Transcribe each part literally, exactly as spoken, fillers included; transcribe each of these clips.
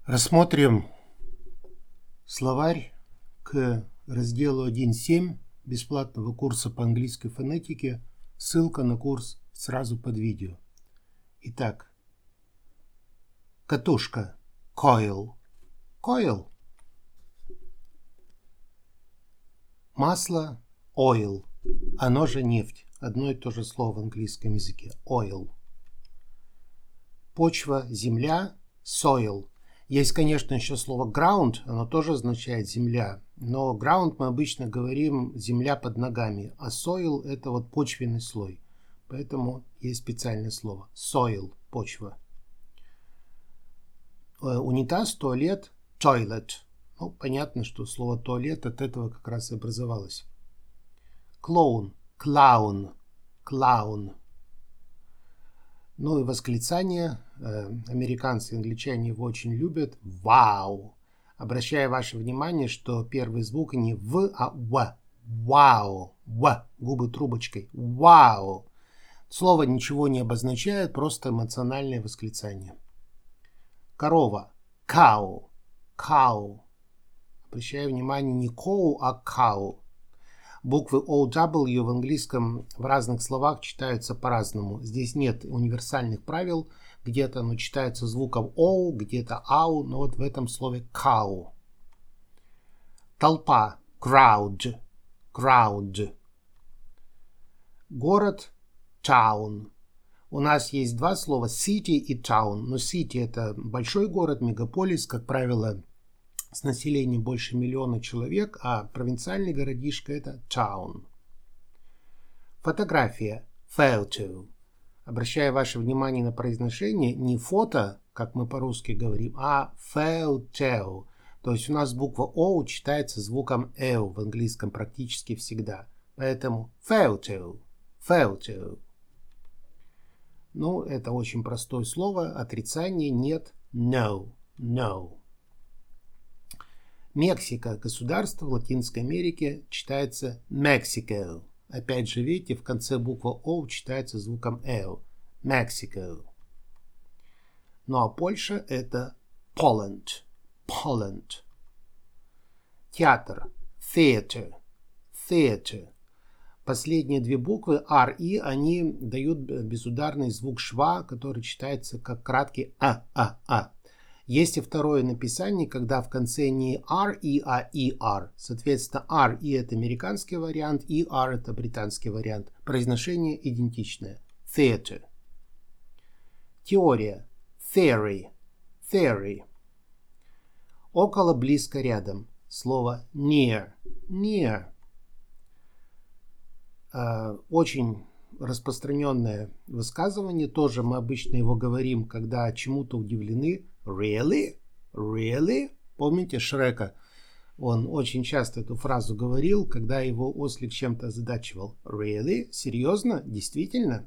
Рассмотрим словарь к разделу один точка семь бесплатного курса по английской фонетике. Ссылка на курс сразу под видео. Итак, катушка coil. Coil. Масло oil. Оно же нефть. Одно и то же слово в английском языке. Oil. Почва, земля, soil. Есть, конечно, еще слово ground, оно тоже означает земля, но ground мы обычно говорим земля под ногами, а soil это вот почвенный слой, поэтому есть специальное слово soil, почва. Унитаз, туалет, toilet. Ну, понятно, что слово туалет от этого как раз и образовалось. Клоун, clown, clown. Ну и восклицание. Американцы и англичане его очень любят. Вау! Обращаю ваше внимание, что первый звук не в, а в. Вау! В. Губы трубочкой. Вау! Слово ничего не обозначает, просто эмоциональное восклицание. Корова. Cow. Cow. Обращаю внимание не cow, а cow. Буквы о дабл ю в английском в разных словах читаются по-разному. Здесь нет универсальных правил. Где-то оно читается звуком O, где-то ау, но вот в этом слове cow. Толпа. Crowd. Crowd. Город. Town. У нас есть два слова city и town. Но city это большой город, мегаполис, как правило, с населением больше миллиона человек, а провинциальный городишко это town. Фотография. Photo. Обращаю ваше внимание на произношение не фото, как мы по-русски говорим, а photo. То есть у нас буква О читается звуком Л в английском практически всегда. Поэтому photo. Photo. Ну, это очень простое слово. Отрицание нет. No. No. Мексика, государство в Латинской Америке, читается Mexico. Опять же, видите, в конце буква О читается звуком Л. Mexico. Ну а Польша это Poland. Poland. Театр. Theater. Theater. Последние две буквы Р, И, они дают безударный звук шва, который читается как краткий А, А, А. Есть и второе написание, когда в конце не ар, и, а и, ар. Соответственно, ар, и это американский вариант, и, ар это британский вариант. Произношение идентичное. Theater. Теория. Theory. Theory. Около, близко, рядом. Слово near. Near. Э, очень распространенное высказывание. Тоже мы обычно его говорим, когда чему-то удивлены. Really? Really? Помните Шрека? Он очень часто эту фразу говорил, когда его ослик чем-то озадачивал. Really? Серьезно? Действительно?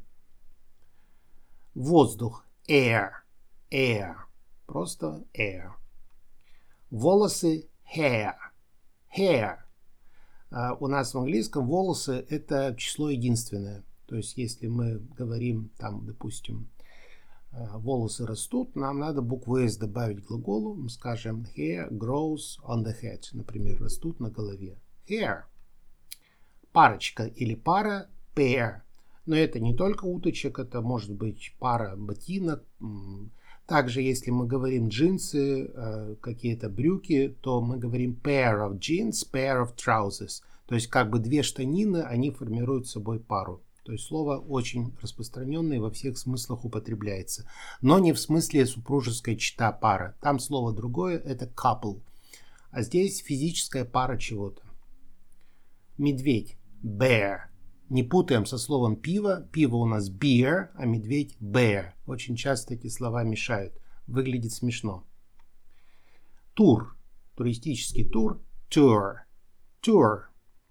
Воздух. Air. Air. Просто air. Волосы. Hair. Hair. А у нас в английском волосы это число единственное. То есть если мы говорим там, допустим, волосы растут, нам надо букву S добавить к глаголу. Мы скажем hair grows on the head. Например, растут на голове. Hair. Парочка или пара. Pair. Но это не только уточек, это может быть пара ботинок. Также, если мы говорим джинсы, какие-то брюки, то мы говорим pair of jeans, pair of trousers. То есть как бы две штанины, они формируют собой пару. То есть слово очень распространенное во всех смыслах употребляется. Но не в смысле супружеская чета пара. Там слово другое, это couple. А здесь физическая пара чего-то. Медведь. Bear. Не путаем со словом пиво. Пиво у нас beer, а медведь bear. Очень часто эти слова мешают. Выглядит смешно. Тур. Туристический тур. Tour. Tour.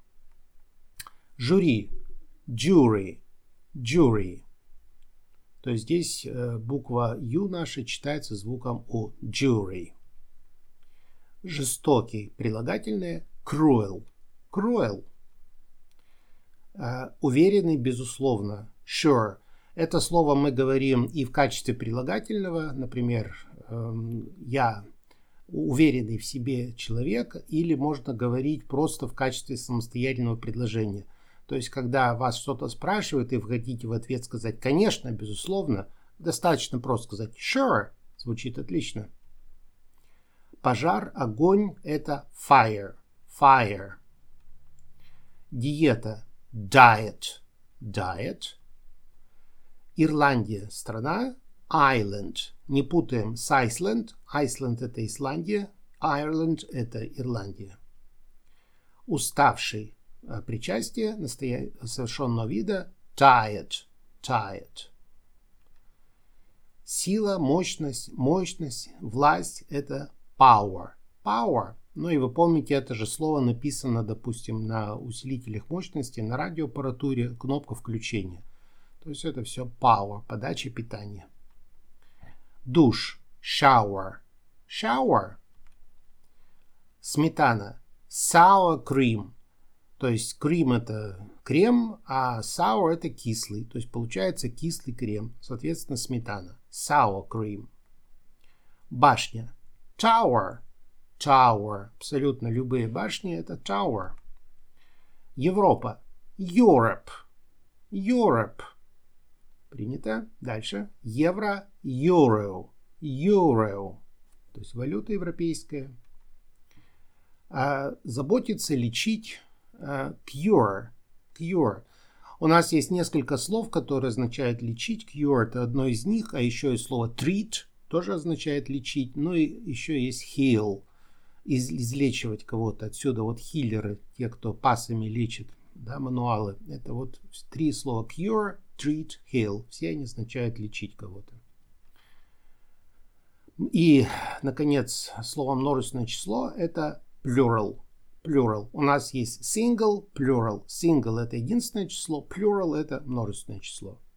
Жюри. Jury. Jury. То есть здесь э, буква Ю наша читается звуком У. Jury. Жестокий. Прилагательное. Cruel. Cruel. Э, уверенный, безусловно. Sure. Это слово мы говорим и в качестве прилагательного. Например, э, я уверенный в себе человек, или можно говорить просто в качестве самостоятельного предложения. То есть, когда вас что-то спрашивают, и вы хотите в ответ сказать «конечно», безусловно, достаточно просто сказать «sure», звучит отлично. Пожар, огонь – это fire, fire. Диета – diet, diet. Ирландия – страна, island. Не путаем с Iceland. Iceland – это Исландия, Ireland – это Ирландия. Уставший – причастие настоя... совершенного вида, tired, tired. Сила, мощность, мощность, власть – это power, power. Ну и вы помните, это же слово написано, допустим, на усилителях мощности, на радиоаппаратуре, кнопка включения. То есть это все power, подача питания. Душ, shower, shower. Сметана, sour cream. То есть cream это крем, а sour это кислый. То есть получается кислый крем. Соответственно, сметана, sour cream. Башня, tower, tower. Абсолютно любые башни это tower. Европа, Europe, Europe. Принято. Дальше. Евро, euro, euro. То есть валюта европейская. А, заботиться, лечить, а, cure, cure. У нас есть несколько слов, которые означают лечить. Cure это одно из них, а еще есть слово treat, тоже означает лечить. Ну и еще есть heal, из, излечивать кого-то. Отсюда вот хиллеры, те, кто пасами лечит, да, мануалы. Это вот три слова cure, treat, heal. Все они означают лечить кого-то. И, наконец, слово множественное число это plural. Plural. У нас есть single, plural. Single это единственное число, plural это множественное число.